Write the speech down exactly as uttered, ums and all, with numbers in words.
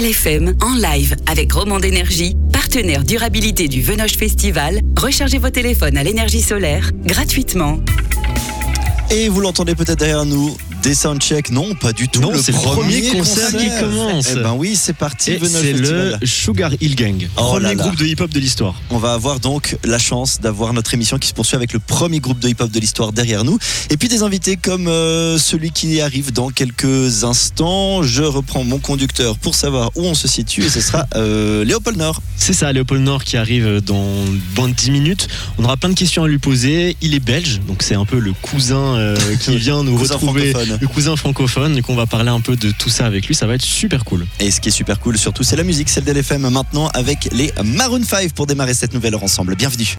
F M en live avec Romande Énergie, partenaire durabilité du Venoge Festival. Rechargez vos téléphones à l'énergie solaire gratuitement. Et vous l'entendez peut-être derrière nous, des soundchecks, non, pas du tout. Non, le c'est le premier concert, concert qui commence. Eh ben oui, c'est parti. Et c'est le Sugar Hill Gang, oh premier là là. groupe de hip-hop de l'histoire. On va avoir donc la chance d'avoir notre émission qui se poursuit avec le premier groupe de hip-hop de l'histoire derrière nous. Et puis des invités comme euh, celui qui arrive dans quelques instants. Je reprends mon conducteur pour savoir où on se situe et ce sera euh, Léopold Nord. C'est ça, Léopold Nord qui arrive dans moins de dix minutes. On aura plein de questions à lui poser. Il est belge, donc c'est un peu le cousin euh, qui vient nous cousin retrouver. Francophone. Le cousin francophone. Donc on va parler un peu de tout ça avec lui. Ça va être super cool. Et ce qui est super cool surtout, c'est la musique, celle d'L F M maintenant avec les Maroon five pour démarrer cette nouvelle heure ensemble. Bienvenue.